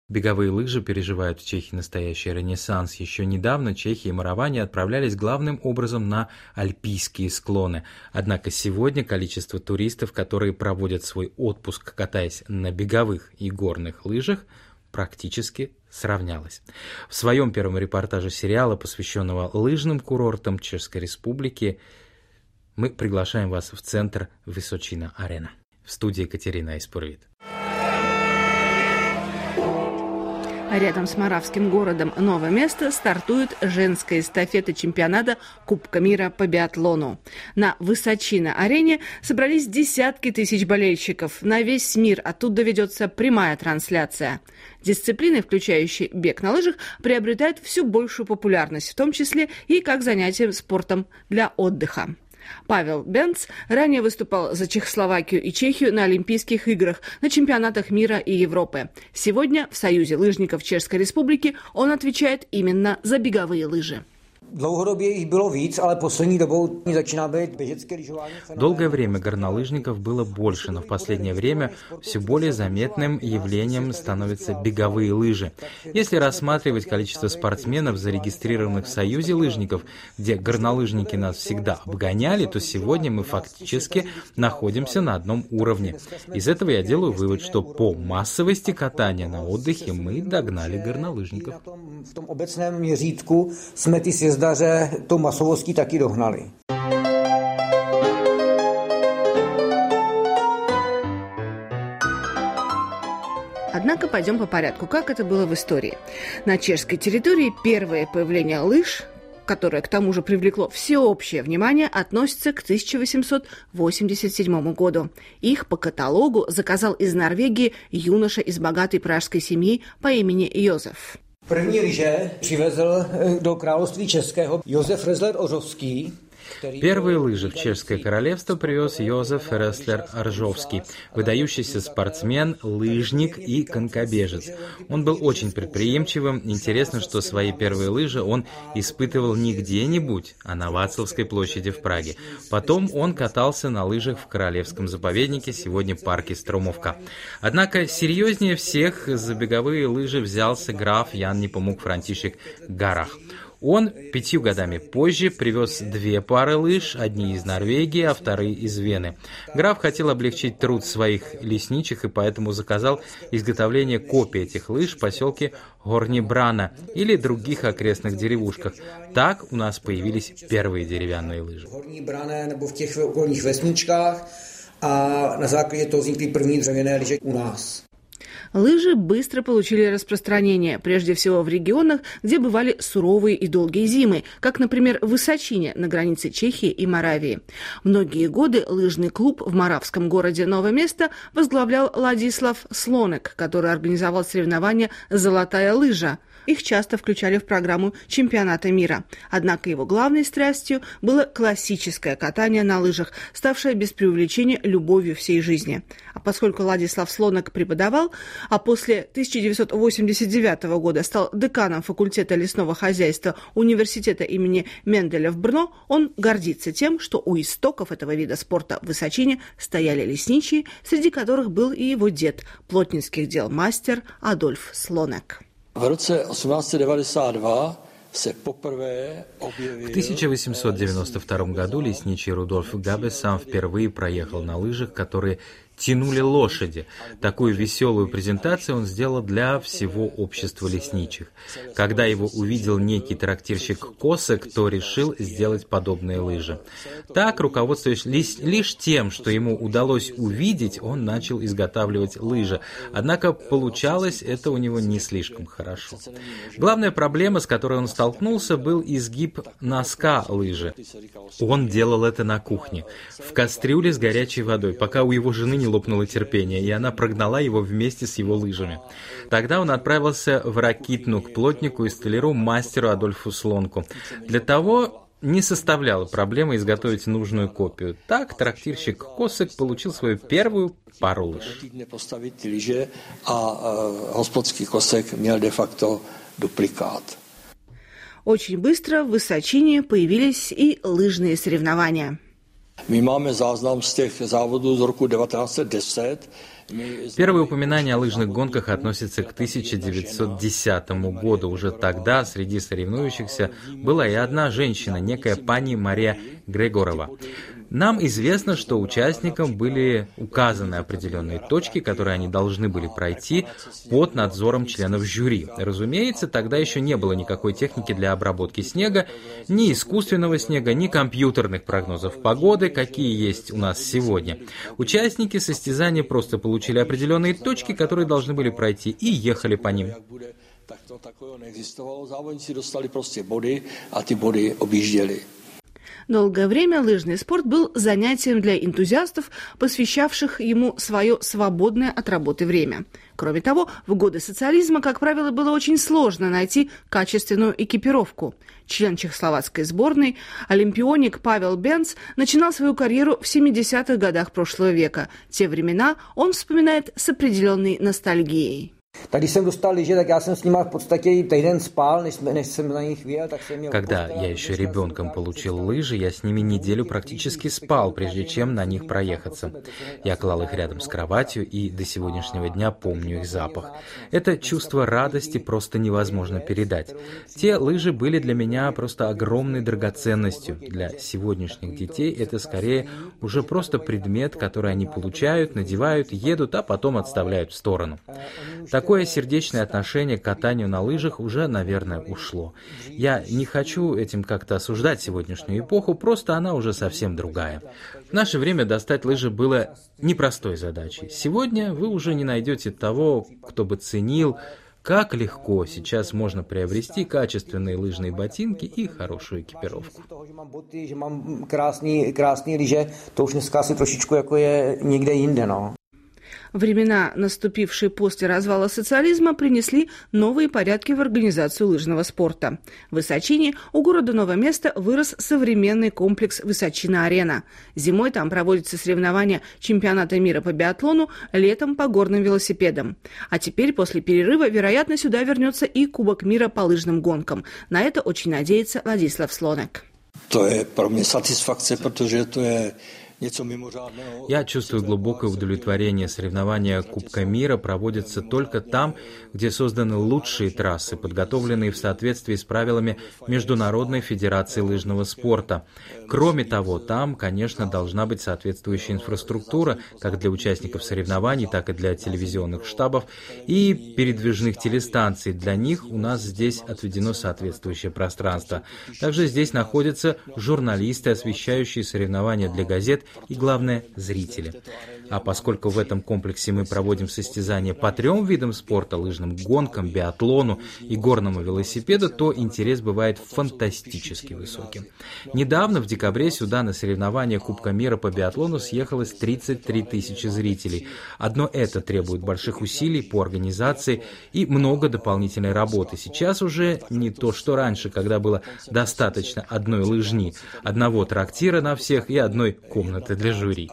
Беговые лыжи переживают в Чехии настоящий ренессанс. Еще недавно чехи и мораване отправлялись главным образом на альпийские склоны. Однако сегодня количество туристов, которые проводят свой отпуск, катаясь на беговых и горных лыжах, практически сравнялось. В своем первом репортаже сериала, посвященного лыжным курортам Чешской Республики, мы приглашаем вас в центр Высочина-Арена. В студии Катерина Айспурвит. Рядом с моравским городом Новое Место стартует женская эстафета чемпионата Кубка мира по биатлону. На Высочина-арене собрались десятки тысяч болельщиков. На весь мир оттуда ведется прямая трансляция. Дисциплины, включающие бег на лыжах, приобретают все большую популярность, в том числе и как занятие спортом для отдыха. Павел Бенц ранее выступал за Чехословакию и Чехию на Олимпийских играх, на чемпионатах мира и Европы. Сегодня в Союзе лыжников Чешской Республики он отвечает именно за беговые лыжи. Долгое время горнолыжников было больше, но в последнее время все более заметным явлением становятся беговые лыжи. Если рассматривать количество спортсменов, зарегистрированных в Союзе лыжников, где горнолыжники нас всегда обгоняли, то сегодня мы фактически находимся на одном уровне. Из этого я делаю вывод, что по массовости катания на отдыхе мы догнали горнолыжников. Zdaře tou masovostí taky dohnali. Однако пойдем по порядку, как это было в истории. На чешской территории первое появление лыж, которое к тому же привлекло всеобщее внимание, относится к 1887 году. Их по каталогу заказал из Норвегии юноша из богатой пражской семьи по имени Йозеф. První lyže přivezl do království českého Josef Rezler-Ořovský. Первые лыжи в Чешское королевство привез Йозеф Реслер-Оржовский, выдающийся спортсмен, лыжник и конькобежец. Он был очень предприимчивым. Интересно, что свои первые лыжи он испытывал не где-нибудь, а на Вацлавской площади в Праге. Потом он катался на лыжах в Королевском заповеднике, сегодня парке Стромовка. Однако серьезнее всех за беговые лыжи взялся граф Ян Непомук Франтишек Гарах. Он 5 годами позже привез 2 пары лыж, одни из Норвегии, а вторые из Вены. Граф хотел облегчить труд своих лесничих и поэтому заказал изготовление копий этих лыж в поселке Горни Брана или других окрестных деревушках. Так у нас появились первые деревянные лыжи. Горни Брана, nebo в тех окольных вестничках, а на základě toho vznikly první dřevěné lyže u nás. Лыжи быстро получили распространение, прежде всего в регионах, где бывали суровые и долгие зимы, как, например, в Высочине на границе Чехии и Моравии. Многие годы лыжный клуб в моравском городе Новое Место возглавлял Ладислав Слонек, который организовал соревнования «Золотая лыжа». Их часто включали в программу чемпионата мира. Однако его главной страстью было классическое катание на лыжах, ставшее без преувеличения любовью всей жизни. А поскольку Ладислав Слонек преподавал, а после 1989 года стал деканом факультета лесного хозяйства университета имени Менделя в Брно, он гордится тем, что у истоков этого вида спорта в Высочине стояли лесничие, среди которых был и его дед, плотницких дел мастер Адольф Слонек. В 1892 году лесничий Рудольф Габесам впервые проехал на лыжах, которые тянули лошади. Такую веселую презентацию он сделал для всего общества лесничих. Когда его увидел некий трактирщик Косек, то решил сделать подобные лыжи. Так, руководствуясь лишь тем, что ему удалось увидеть, он начал изготавливать лыжи. Однако получалось это у него не слишком хорошо. Главная проблема, с которой он столкнулся, был изгиб носка лыжи. Он делал это на кухне, в кастрюле с горячей водой, пока у его жены не лопнуло терпение, и она прогнала его вместе с его лыжами. Тогда он отправился в Ракитну к плотнику и столяру мастеру Адольфу Слонку. Для того не составляло проблемы изготовить нужную копию. Так трактирщик Косек получил свою первую пару лыж. Очень быстро в Высочине появились и лыжные соревнования. My máme záznam z těch závodů z roku 1910, Первое упоминание о лыжных гонках относится к 1910 году. Уже тогда среди соревнующихся была и одна женщина, некая пани Мария Грегорова. Нам известно, что участникам были указаны определенные точки, которые они должны были пройти под надзором членов жюри. Разумеется, тогда еще не было никакой техники для обработки снега, ни искусственного снега, ни компьютерных прогнозов погоды, какие есть у нас сегодня. Участники состязания просто получили определенные точки, которые должны были пройти, и ехали по ним. Долгое время лыжный спорт был занятием для энтузиастов, посвящавших ему свое свободное от работы время. Кроме того, в годы социализма, как правило, было очень сложно найти качественную экипировку. Член чехословацкой сборной, олимпионик Павел Бенц начинал свою карьеру в 70-х годах прошлого века. Те времена он вспоминает с определенной ностальгией. Tak když jsem dostal lyže, tak já jsem s nima v podstatě i týden spal, než jsem na nich vyjel, так jsem měl... Когда я еще ребенком получил лыжи, я с ними неделю практически спал, прежде чем на них проехаться. Я клал их рядом с кроватью и до сегодняшнего дня помню их запах. Это чувство радости просто невозможно передать. Те лыжи были для меня просто огромной драгоценностью. Для сегодняшних детей это скорее уже просто предмет, который они получают, надевают, едут, а потом отставляют в сторону. Такое сердечное отношение к катанию на лыжах уже, наверное, ушло. Я не хочу этим как-то осуждать сегодняшнюю эпоху, просто она уже совсем другая. В наше время достать лыжи было непростой задачей. Сегодня вы уже не найдете того, кто бы ценил, как легко сейчас можно приобрести качественные лыжные ботинки и хорошую экипировку. Времена, наступившие после развала социализма, принесли новые порядки в организацию лыжного спорта. В Высочине у города Новое Место вырос современный комплекс «Высочина-арена». Зимой там проводятся соревнования чемпионата мира по биатлону, летом по горным велосипедам. А теперь, после перерыва, вероятно, сюда вернется и Кубок мира по лыжным гонкам. На это очень надеется Владислав Слонек. Это для меня сатисфакция, потому что это... Я чувствую глубокое удовлетворение. Соревнования Кубка мира проводятся только там, где созданы лучшие трассы, подготовленные в соответствии с правилами Международной федерации лыжного спорта. Кроме того, там, конечно, должна быть соответствующая инфраструктура, как для участников соревнований, так и для телевизионных штабов и передвижных телестанций. Для них у нас здесь отведено соответствующее пространство. Также здесь находятся журналисты, освещающие соревнования для газет, и, главное, зрители. А поскольку в этом комплексе мы проводим состязания по 3 видам спорта – лыжным гонкам, биатлону и горному велосипеду, то интерес бывает фантастически высоким. Недавно, в декабре, сюда на соревнования Кубка мира по биатлону съехалось 33 тысячи зрителей. Одно это требует больших усилий по организации и много дополнительной работы. Сейчас уже не то, что раньше, когда было достаточно одной лыжни, одного трактира на всех и одной комнаты для жюри.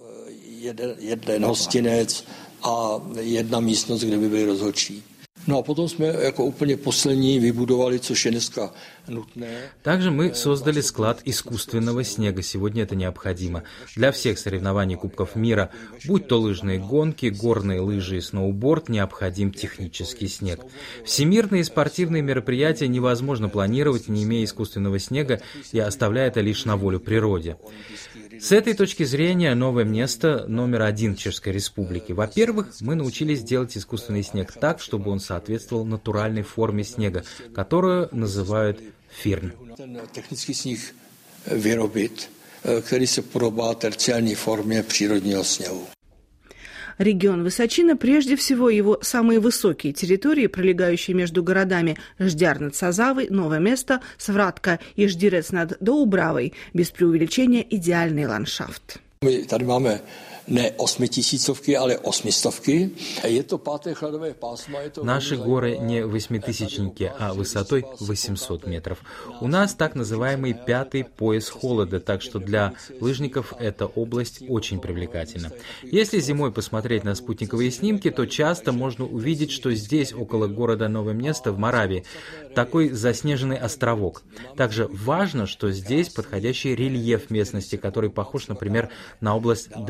Jeden hostinec a jedna místnost, kde by byli rozhodčí. No a potom jsme jako úplně poslední vybudovali, což je dneska nutné. Также мы создали склад искусственного снега. Сегодня это необходимо. Для всех соревнований Кубков мира, будь то лыжные гонки, горные лыжи и сноуборд, необходим технический снег. Всемирные спортивные мероприятия невозможно планировать, не имея искусственного снега и оставляя это лишь на волю природе. С этой точки зрения Новое Место номер 1 в Чешской Республике. Во-первых, мы научились делать искусственный снег так, чтобы он соответствовал натуральной форме снега, которую называют фирн. Техnický sníh vyrobit, který se podobá terciální formě přírodního sněhu. Регион Высочина, прежде всего его самые высокие территории, пролегающие между городами Ждяр над Сазавой, Новое Место, Свратка и Ждирец над Доубравой, без преувеличения идеальный ландшафт. My tady máme ne 8000, ale 800. Je to páté chladové pásmo. Наши горы не 8000-ники, а высотой 800 метров. У нас так называемый 5-й пояс холода, так что для лыжников эта область очень привлекательна. Если зимой посмотреть на спутниковые снимки, то часто можно увидеть, что здесь, около города Новое Место в Моравии, такой заснеженный островок. Также важно, что здесь подходящий рельеф местности, который похож, например, на область Деларна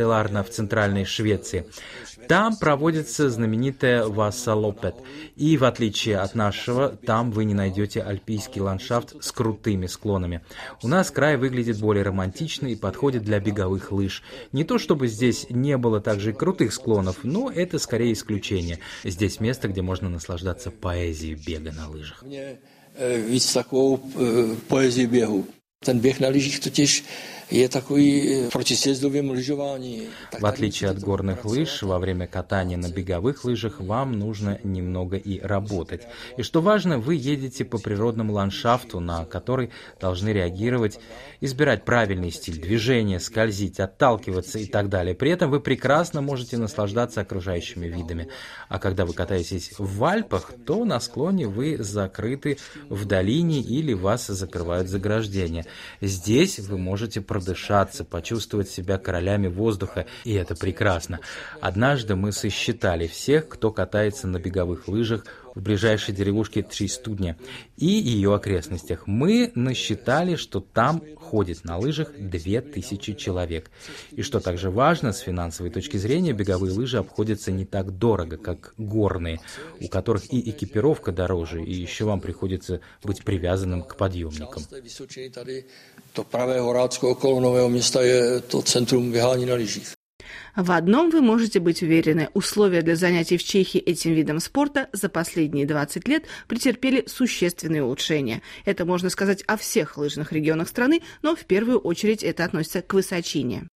в центральной Швеции. Там проводится знаменитая Васалопет. И в отличие от нашего, там вы не найдете альпийский ландшафт с крутыми склонами. У нас край выглядит более романтично и подходит для беговых лыж. Не то чтобы здесь не было также и крутых склонов, но это скорее исключение. Здесь место, где можно наслаждаться поэзией бега на лыжах. Víc takovou poezii běhu. Ten běh na lyžích totiž je takový proti sjezdovým lyžování. В отличие от горных лыж, во время катания на беговых лыжах вам нужно немного и работать. И что важно, вы едете по природному ландшафту, на который должны реагировать, избирать правильный стиль движения, скользить, отталкиваться и так далее. При этом вы прекрасно можете наслаждаться окружающими видами. А когда вы катаетесь в Альпах, то на склоне вы закрыты в долине или вас закрывают заграждения. Здесь вы можете продышаться, почувствовать себя королями воздуха, и это прекрасно. Однажды мы сосчитали всех, кто катается на беговых лыжах в ближайшей деревушке Тристудня и ее окрестностях. Мы насчитали, что там ходит на лыжах 2000 человек. И что также важно, с финансовой точки зрения, беговые лыжи обходятся не так дорого, как горные, у которых и экипировка дороже, и еще вам приходится быть привязанным к подъемникам. To pravé Horácko okolo Nového Města je to centrum běhání na lyžích. В одном вы можете быть уверены, условия для занятий в Чехии этим видом спорта за последние 20 лет претерпели существенные улучшения. Это можно сказать о всех лыжных регионах страны, но в первую очередь это относится к высочине.